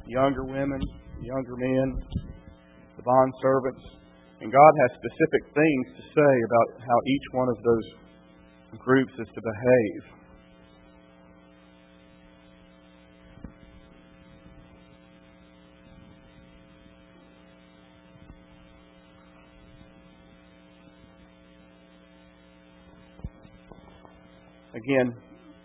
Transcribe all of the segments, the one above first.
younger women, younger men, the bond servants. And God has specific things to say about how each one of those groups is to behave. Again,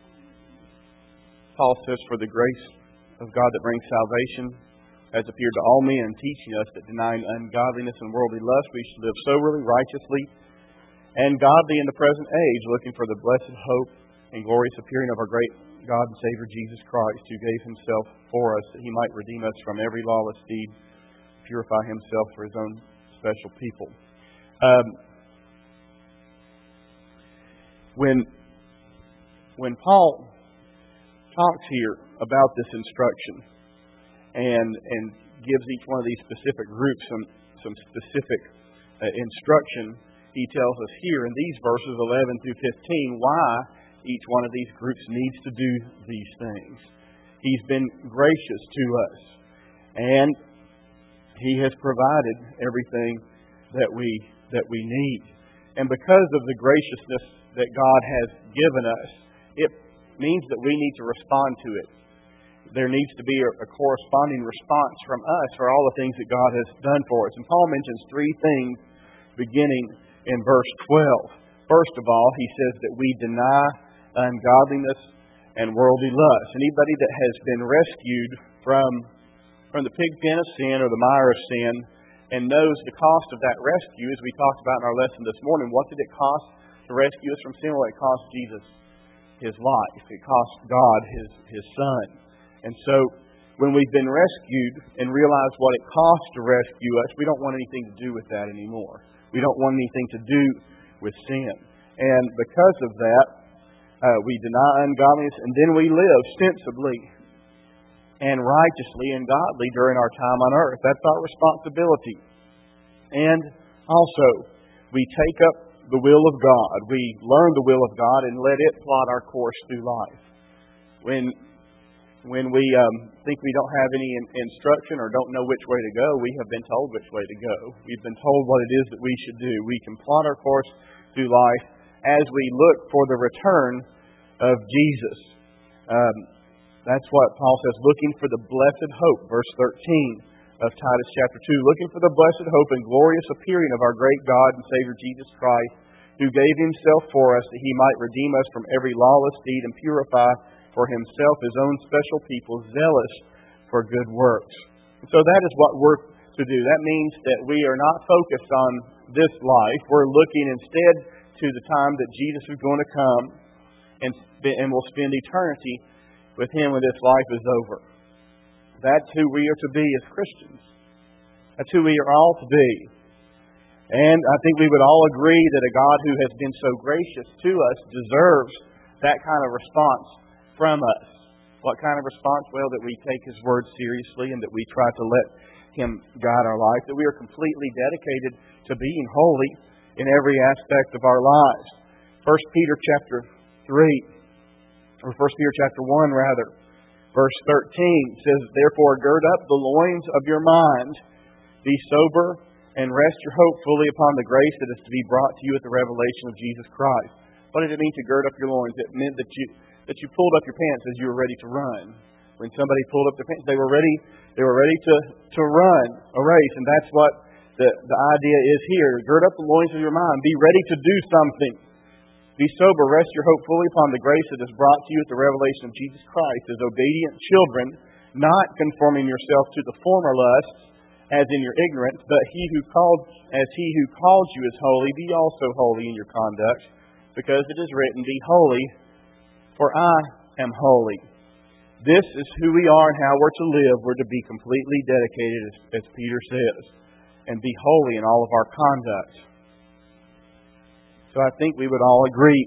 Paul says, "For the grace of God that brings salvation has appeared to all men, teaching us that denying ungodliness and worldly lust, we should live soberly, righteously, and godly in the present age, looking for the blessed hope and glorious appearing of our great God and Savior Jesus Christ, who gave Himself for us, that He might redeem us from every lawless deed, purify Himself for His own special people." When Paul talks here about this instruction and gives each one of these specific groups some specific instruction, he tells us here in these verses 11 through 15 why each one of these groups needs to do these things. He's been gracious to us, and He has provided everything that we need. And because of the graciousness that God has given us, it means that we need to respond to it. There needs to be a corresponding response from us for all the things that God has done for us. And Paul mentions three things beginning in verse 12. First of all, he says that we deny ungodliness and worldly lust. Anybody that has been rescued from the pig pen of sin or the mire of sin and knows the cost of that rescue, as we talked about in our lesson this morning, what did it cost to rescue us from sin? Well, it cost Jesus His life. It cost God His Son. And so, when we've been rescued and realize what it costs to rescue us, we don't want anything to do with that anymore. We don't want anything to do with sin. And because of that, we deny ungodliness, and then we live sensibly and righteously and godly during our time on earth. That's our responsibility. And also, we take up the will of God. We learn the will of God and let it plot our course through life. When we think we don't have any instruction or don't know which way to go, we have been told which way to go. We've been told what it is that we should do. We can plot our course through life as we look for the return of Jesus. That's what Paul says, looking for the blessed hope, verse 13 of Titus chapter 2, looking for the blessed hope and glorious appearing of our great God and Savior Jesus Christ, who gave Himself for us that He might redeem us from every lawless deed and purify for Himself His own special people, zealous for good works. And so that is what we're to do. That means that we are not focused on this life. We're looking instead to the time that Jesus is going to come and we'll spend eternity with Him when this life is over. That's who we are to be as Christians. That's who we are all to be. And I think we would all agree that a God who has been so gracious to us deserves that kind of response from us. What kind of response? Well, that we take His Word seriously and that we try to let Him guide our life. That we are completely dedicated to being holy in every aspect of our lives. 1 Peter chapter 3, or 1 Peter chapter 1 rather, verse 13 says, "Therefore gird up the loins of your mind, be sober, and rest your hope fully upon the grace that is to be brought to you at the revelation of Jesus Christ." What did it mean to gird up your loins? It meant that you pulled up your pants as you were ready to run. When somebody pulled up their pants, they were ready to run a race. And that's what the idea is here. Gird up the loins of your mind. Be ready to do something. Be sober, rest your hope fully upon the grace that is brought to you at the revelation of Jesus Christ, as obedient children, not conforming yourself to the former lusts, as in your ignorance, but he who called you is holy, be also holy in your conduct, because it is written, "Be holy, for I am holy." This is who we are and how we're to live. We're to be completely dedicated, as Peter says, and be holy in all of our conduct. So I think we would all agree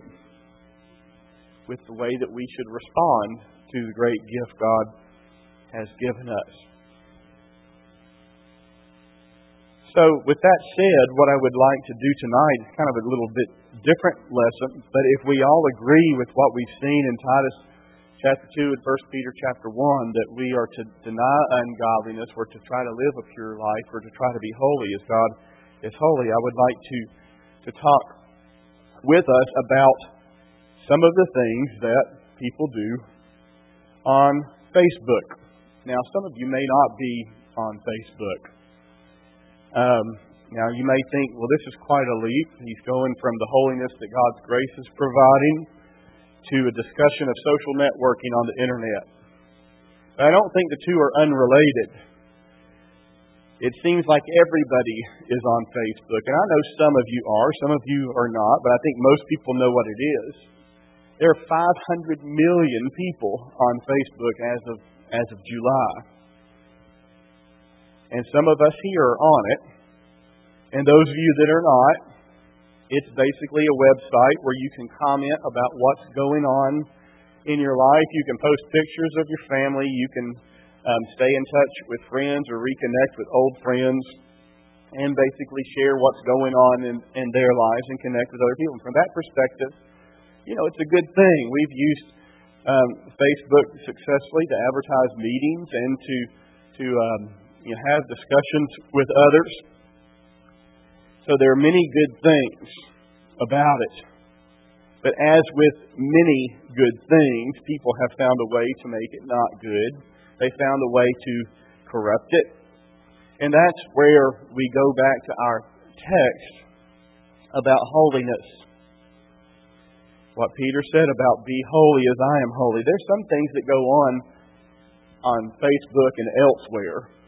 with the way that we should respond to the great gift God has given us. So, with that said, what I would like to do tonight is kind of a little bit different lesson, but if we all agree with what we've seen in Titus chapter 2 and 1 Peter chapter 1 that we are to deny ungodliness, we're to try to live a pure life, we're to try to be holy as God is holy. I would like to talk with us about some of the things that people do on Facebook. Now, some of you may not be on Facebook. Now, you may think, well, this is quite a leap. He's going from the holiness that God's grace is providing to a discussion of social networking on the internet. But I don't think the two are unrelated. It seems like everybody is on Facebook, and I know some of you are, some of you are not, but I think most people know what it is. There are 500 million people on Facebook as of July. And some of us here are on it. And those of you that are not, it's basically a website where you can comment about what's going on in your life. You can post pictures of your family. You can stay in touch with friends or reconnect with old friends and basically share what's going on in their lives and connect with other people. And from that perspective, it's a good thing. We've used Facebook successfully to advertise meetings and to have discussions with others. So there are many good things about it. But as with many good things, people have found a way to make it not good. They found a way to corrupt it. And that's where we go back to our text about holiness. What Peter said about be holy as I am holy. There's some things that go on Facebook and elsewhere